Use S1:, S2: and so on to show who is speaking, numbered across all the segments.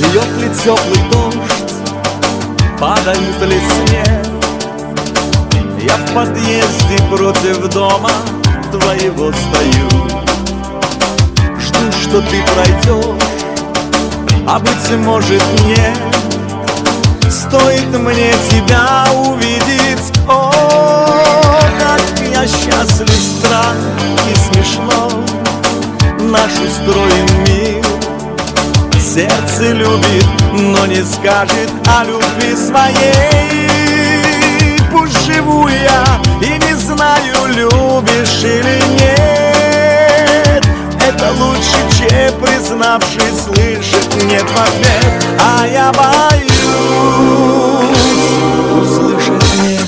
S1: Льет ли теплый дождь, падает ли снег? Я в подъезде против дома твоего стою, жду, что ты пройдешь, а быть может нет. Стоит мне тебя увидеть, о, как я счастлив, странно и смешно. Наш устроен мир, сердце любит, но не скажет о любви своей. Пусть живу я и не знаю, любишь или нет. Это лучше, чем признавшись, слышать нет в ответ. А я боюсь услышать нет.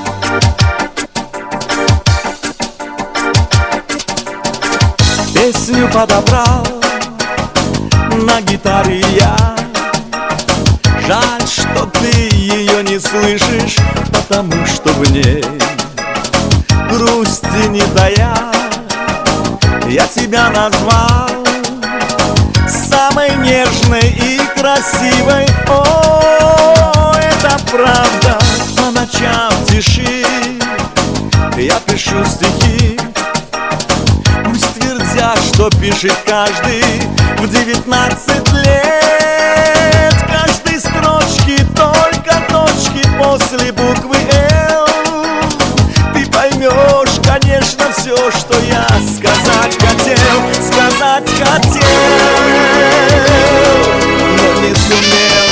S1: Песню подобрал на гитаре я. Жаль, что ты ее не слышишь, потому что в ней грусти не тая. Я тебя назвал самой нежной и красивой. О, это правда, по ночам в тиши я пишу стихи. Пусть твердят, что пишет каждый в 19 лет. Каждой строчки только точки после буквы «Л». Ты поймешь, конечно, все, что я сказать хотел, но не сумел.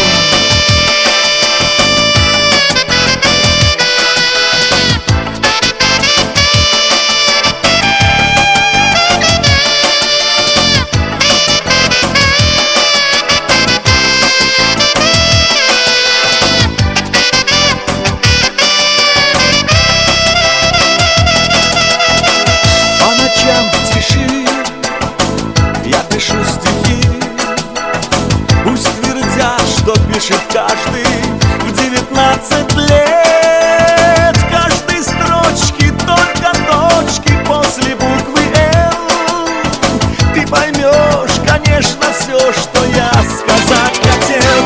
S1: Что пишет каждый в 19 лет. Каждой строчки только точки после буквы «Л». Ты поймешь, конечно, все, что я сказать хотел,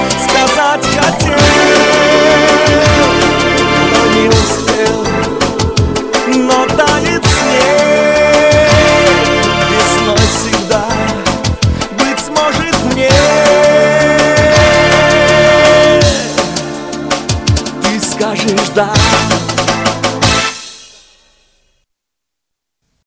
S1: но не успел. Но тает снег весной всегда, быть может мне. Скажешь да.